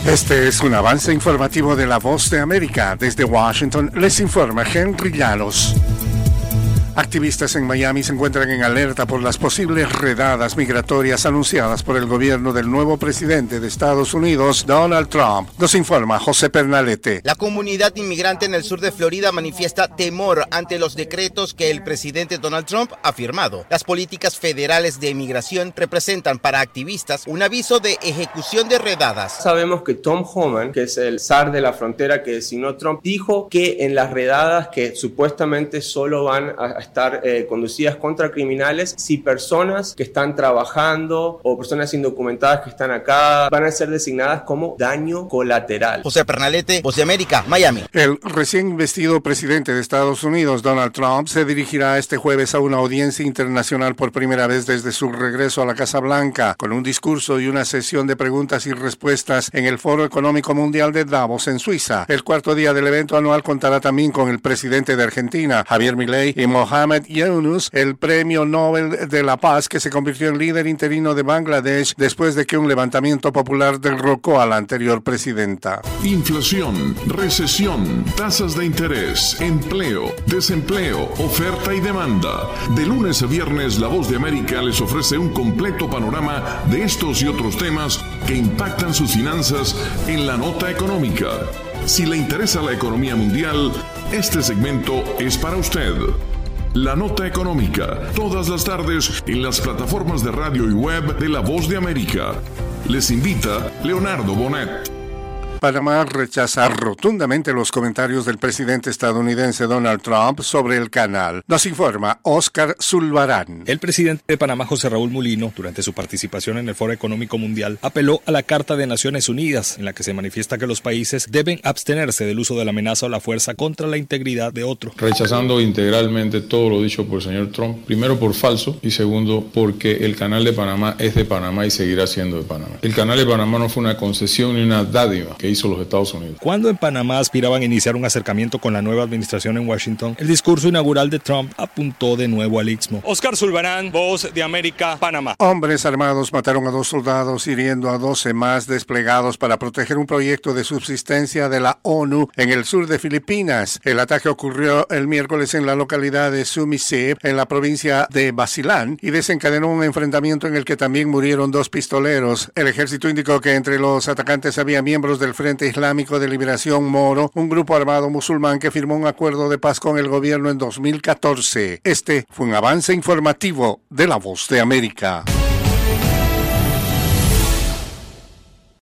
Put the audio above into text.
Este es un avance informativo de La Voz de América. Desde Washington les informa Henry Llanos. Activistas en Miami se encuentran en alerta por las posibles redadas migratorias anunciadas por el gobierno del nuevo presidente de Estados Unidos, Donald Trump. Nos informa José Pernalete. La comunidad inmigrante en el sur de Florida manifiesta temor ante los decretos que el presidente Donald Trump ha firmado. Las políticas federales de inmigración representan para activistas un aviso de ejecución de redadas. Sabemos que Tom Homan, que es el zar de la frontera que designó Trump, dijo que en las redadas que supuestamente solo van a estar conducidas contra criminales, si personas que están trabajando o personas indocumentadas que están acá van a ser designadas como daño colateral. José Pernalete, Voz de América, Miami. El recién investido presidente de Estados Unidos, Donald Trump, se dirigirá este jueves a una audiencia internacional por primera vez desde su regreso a la Casa Blanca, con un discurso y una sesión de preguntas y respuestas en el Foro Económico Mundial de Davos, en Suiza. El cuarto día del evento anual contará también con el presidente de Argentina, Javier Milei, y Mohamed Yunus, el premio Nobel de la Paz, que se convirtió en líder interino de Bangladesh después de que un levantamiento popular derrocó a la anterior presidenta. Inflación, recesión, tasas de interés, empleo, desempleo, oferta y demanda. De lunes a viernes, La Voz de América les ofrece un completo panorama de estos y otros temas que impactan sus finanzas en la nota económica. Si le interesa la economía mundial, este segmento es para usted. La Nota Económica, todas las tardes en las plataformas de radio y web de La Voz de América. Les invita Leonardo Bonet. Panamá rechaza rotundamente los comentarios del presidente estadounidense Donald Trump sobre el canal. Nos informa Óscar Zulbarán. El presidente de Panamá, José Raúl Mulino, durante su participación en el Foro Económico Mundial, apeló a la Carta de Naciones Unidas, en la que se manifiesta que los países deben abstenerse del uso de la amenaza o la fuerza contra la integridad de otro. Rechazando integralmente todo lo dicho por el señor Trump, primero por falso y segundo porque el canal de Panamá es de Panamá y seguirá siendo de Panamá. El canal de Panamá no fue una concesión ni una dádiva que hizo los Estados Unidos. Cuando en Panamá aspiraban a iniciar un acercamiento con la nueva administración en Washington, el discurso inaugural de Trump apuntó de nuevo al istmo. Óscar Zulbarán, Voz de América, Panamá. Hombres armados mataron a 2 soldados, hiriendo a 12 más desplegados para proteger un proyecto de subsistencia de la ONU en el sur de Filipinas. El ataque ocurrió el miércoles en la localidad de Sumisip, en la provincia de Basilan, y desencadenó un enfrentamiento en el que también murieron 2 pistoleros. El ejército indicó que entre los atacantes había miembros del Frente Islámico de Liberación Moro, un grupo armado musulmán que firmó un acuerdo de paz con el gobierno en 2014. Este fue un avance informativo de La Voz de América.